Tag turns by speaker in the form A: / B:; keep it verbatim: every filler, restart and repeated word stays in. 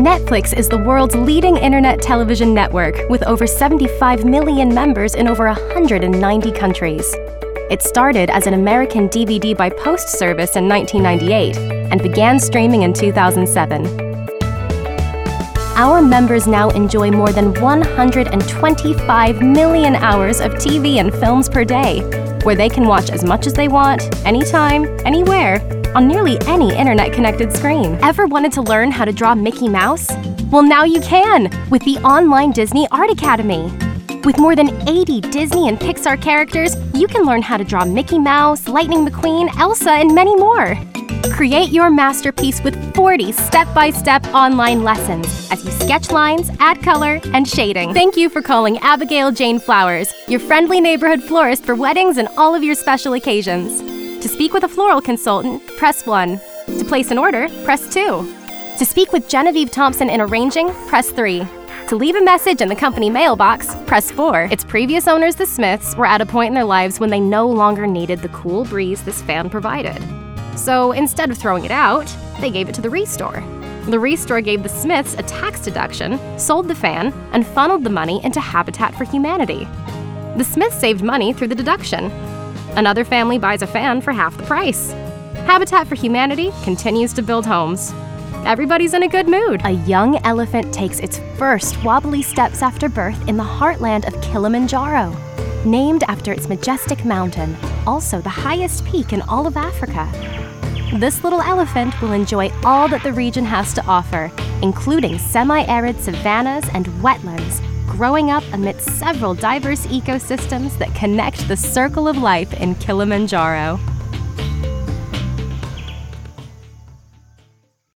A: Netflix is the world's leading internet television network with over seventy-five million members in over one hundred ninety countries. It started as an American D V D by post service in nineteen ninety-eight and began streaming in two thousand seven. Our members now enjoy more than one hundred twenty-five million hours of T V and films per day, where they can watch as much as they want, anytime, anywhere, on nearly any internet-connected screen. Ever wanted to learn how to draw Mickey Mouse? Well, now you can with the online Disney Art Academy. With more than eighty Disney and Pixar characters, you can learn how to draw Mickey Mouse, Lightning McQueen, Elsa, and many more. Create your masterpiece with forty step-by-step online lessons as you sketch lines, add color, and shading. Thank you for calling Abigail Jane Flowers, your friendly neighborhood florist for weddings and all of your special occasions. To speak with a floral consultant, press one. To place an order, press two. To speak with Genevieve Thompson in arranging, press three. To leave a message in the company mailbox, press four. Its previous owners, the Smiths, were at a point in their lives when they no longer needed the cool breeze this fan provided. So instead of throwing it out, they gave it to the Restore. The Restore gave the Smiths a tax deduction, sold the fan, and funneled the money into Habitat for Humanity. The Smiths saved money through the deduction. Another family buys a fan for half the price. Habitat for Humanity continues to build homes. Everybody's in a good mood. A young elephant takes its first wobbly steps after birth in the heartland of Kilimanjaro, named after its majestic mountain, also the highest peak in all of Africa. This little elephant will enjoy all that the region has to offer, including semi-arid savannas and wetlands, growing up amidst several diverse ecosystems that connect the circle of life in Kilimanjaro.